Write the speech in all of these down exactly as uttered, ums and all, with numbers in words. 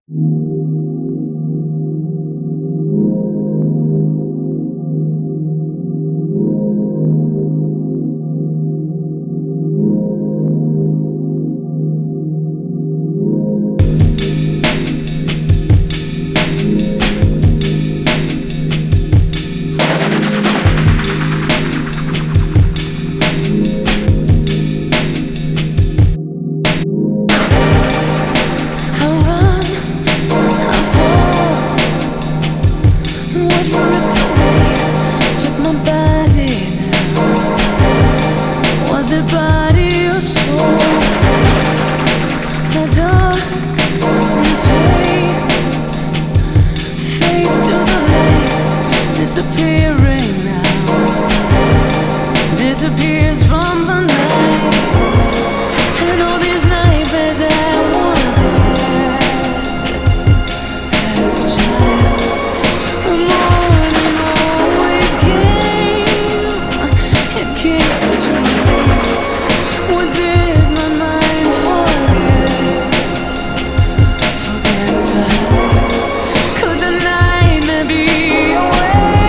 Disappearing now, disappears from the night, and all these nightmares I once had as a child. The morning always came, it came too late. What did my mind forget? Forget to hide. Could the nightmare be away?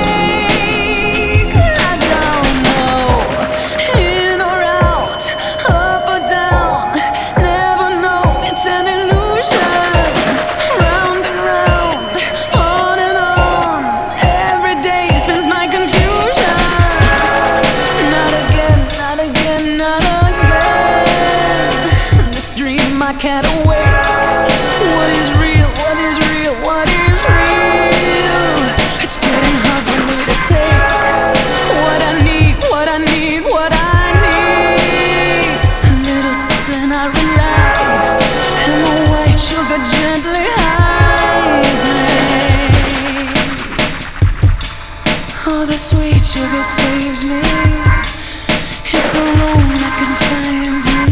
I can't awake. What is real? What is real? What is real? It's getting hard for me to take what I need, what I need, what I need. A little something I rely, and the white sugar gently hides me. Oh, the sweet sugar saves me. It's the room that confines me.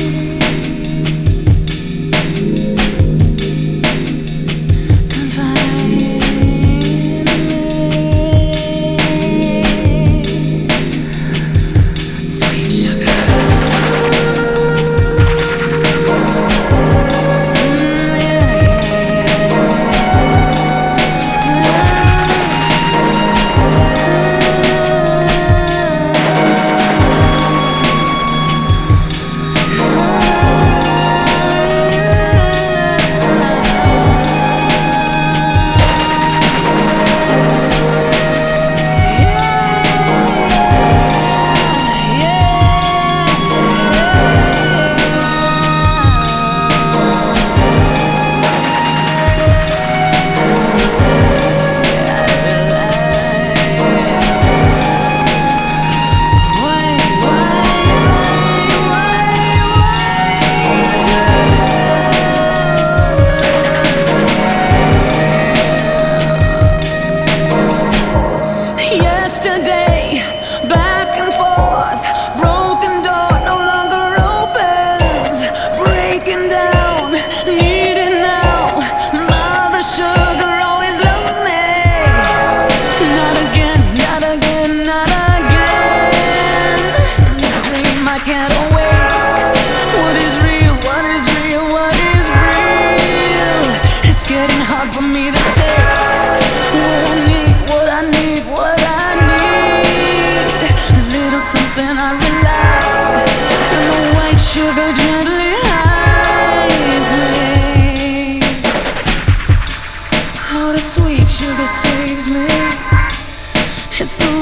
Yesterday, back and forth, broken door no longer opens, breaking down, needed now. Mother sugar always loves me. Not again, not again, not again. This dream I can't awake. What is real? What is real? What is real? It's getting hard for me to take what I need, what I need, what I something I rely, and the white sugar gently hides me. Oh, the sweet sugar saves me. It's the